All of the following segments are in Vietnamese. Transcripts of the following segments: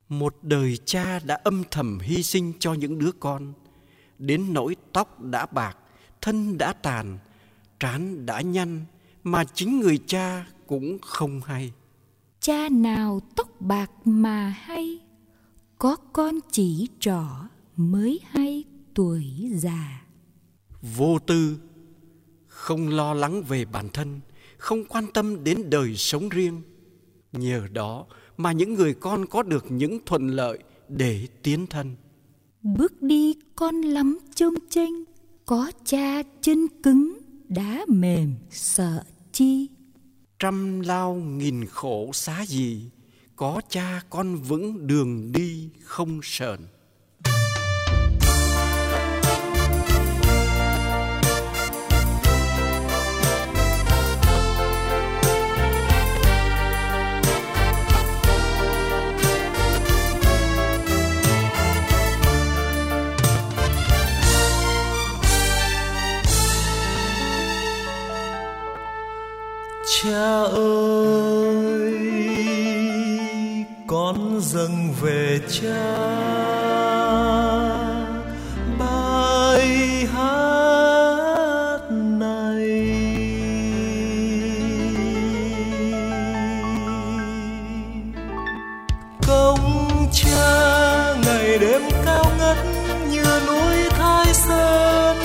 Một đời cha đã âm thầm hy sinh cho những đứa con, đến nỗi tóc đã bạc, thân đã tàn, trán đã nhăn, mà chính người cha cũng không hay. Cha nào tóc bạc mà hay, có con chỉ trỏ mới hay tuổi già. Vô tư, không lo lắng về bản thân, không quan tâm đến đời sống riêng. Nhờ đó mà những người con có được những thuận lợi để tiến thân. Bước đi con lắm chông chênh, có cha chân cứng, đá mềm sợ chi. Trăm lao nghìn khổ xá gì, có cha con vững đường đi không sờn. Cha ơi, con dâng về cha bài hát này. Công cha ngày đêm cao ngất như núi Thái Sơn.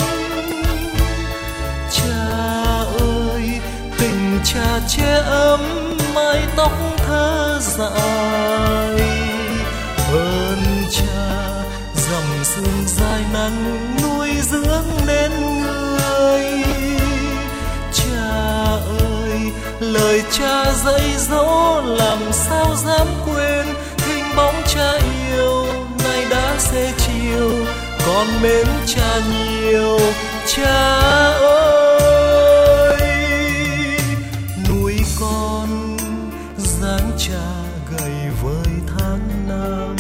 Cha che ấm mái tóc thơ dại, ơn cha dòng sương dài nắng nuôi dưỡng nên người. Cha ơi, lời cha dạy dỗ làm sao dám quên, hình bóng cha yêu nay đã xế chiều, con mến cha nhiều. Cha ơi, dáng cha gầy với tháng năm,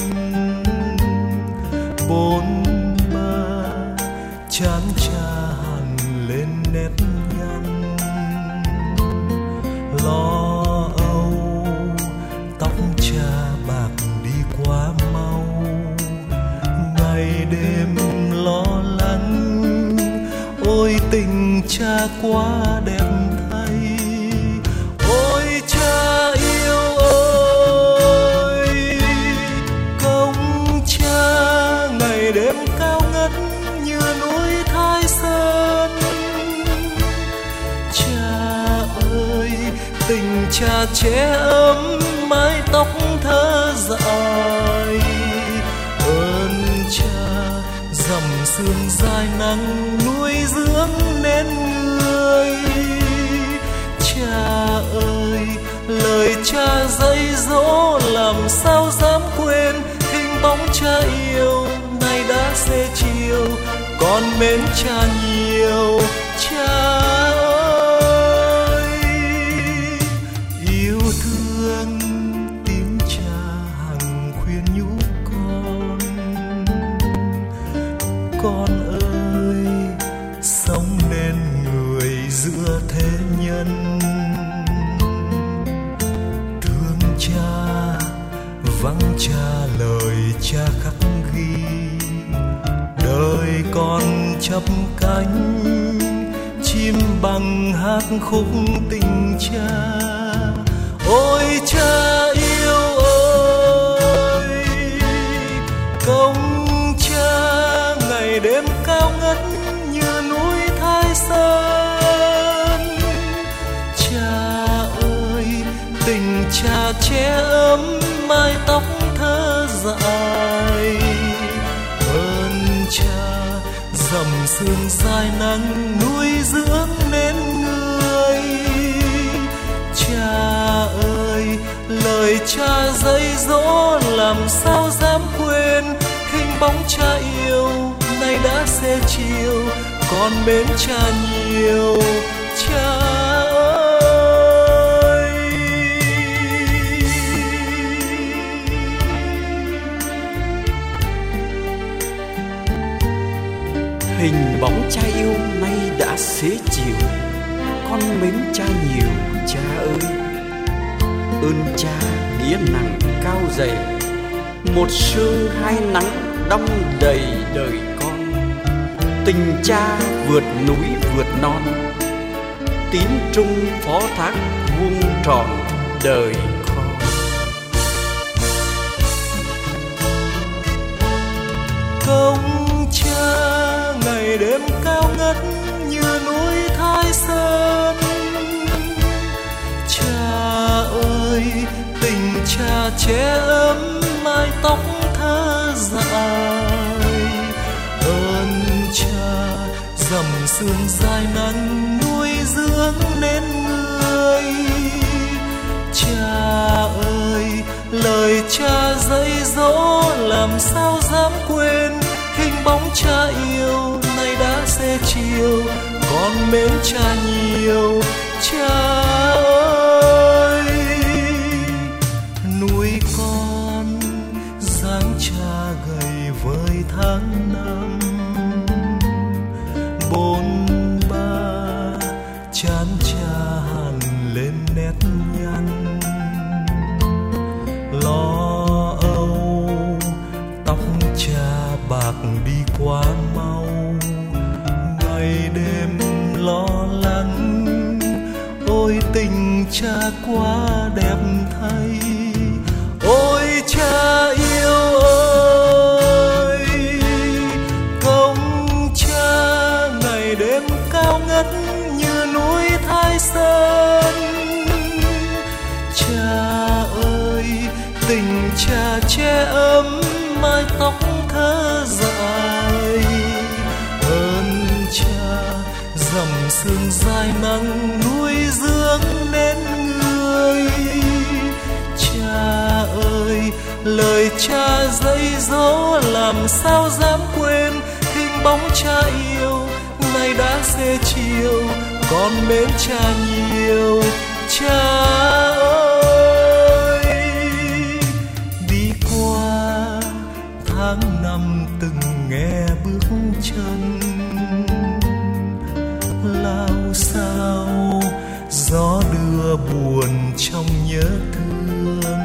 bốn ba chán cha hằn lên nếp nhăn. Lo âu tóc cha bạc đi quá mau, ngày đêm lo lắng. Ôi tình cha quá đẹp thay, ôi cha yêu ơi, công cha ngày đêm cao ngất như núi Thái Sơn. Cha ơi, tình cha che ấm mái tóc thơ dại, ơn cha dầm sương dài nắng nuôi dưỡng nên người. Cha ơi, lời cha dạy dỗ làm sao dám quên, hình bóng cha yêu nay đã xế chiều, con mến cha nhiều. Cha ơi, yêu thương tiếng cha hằng khuyên nhủ con ơi, sống nên người giữa thế nhân. Thương cha, vắng cha lời cha khắc ghi, đời con chắp cánh chim bằng hát khúc tình cha. Ôi cha yêu ơi, công cha ngày đêm cao ngất như núi Thái Sơn. Cha ơi, tình cha che ấm mái tóc thơ dại, ơn cha dầm sương dài nắng nuôi dưỡng nên người. Cha ơi, lời cha dạy dỗ làm sao dám quên, hình bóng cha yêu nay đã xế chiều, con mến cha nhiều. Cha ơi, hình bóng cha yêu nay đã xế chiều, con mến cha nhiều. Cha ơi, ơn cha nghĩa nặng cao dày, một sương hai nắng đong đầy đời con. Tình cha vượt núi vượt non, tín trung phó thác vuông tròn đời con. Công cha ngày đêm cao ngất như núi Thái Sơn. Cha ơi, tình cha che ấm mái tóc thơ dại. Ơn cha dầm sương dài nắng nuôi dưỡng nên người. Cha ơi, lời cha dạy dỗ làm sao dám quên. Hình bóng cha yêu nay đã xế chiều, con mến cha nhiều. Cha ơi, nuôi con dáng cha gầy với tháng năm. Bôn ba chán cha hằn lên nét nhăn. Lo âu tóc cha bạc đi quá mau. Ngày đêm lo lắng, ôi tình cha quá đẹp thay. Ôi cha yêu ơi, công cha ngày đêm cao ngất như núi Thái Sơn. Cha ơi, tình cha che ấm mái tóc thơ dại. Ơn cha dầm sương dài nắng nuôi dưỡng nên người. Cha ơi, lời cha dạy dỗ làm sao dám quên. Hình bóng cha yêu nay đã xế chiều, con mến cha nhiều. Cha ơi, đi qua tháng năm từng nghe bước chân. Lao sao gió đưa buồn trong nhớ thương.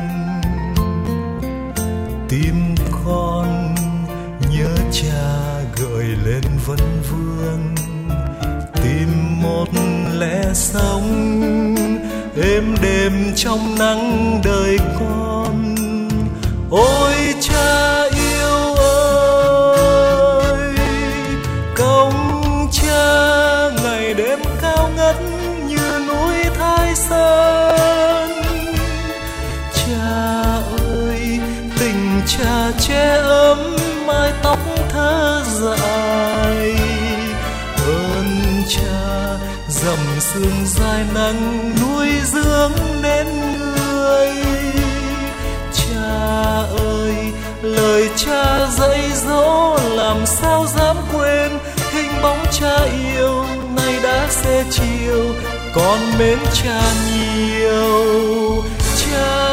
Tim con nhớ cha gợi lên vấn vương. Tìm một lẽ sống êm đềm trong nắng đời con. Ôi cha yêu ơi, công cha ngày đêm cao ngất như núi Thái Sơn. Cha ơi, tình cha che ấm mái tóc thơ dại. Ơn cha dầm sương dài nắng nuôi dưỡng nên người. Cha ơi, lời cha dạy dỗ làm sao dám quên. Hình bóng cha yêu nay đã xế chiều, con mến cha nhiều. Cha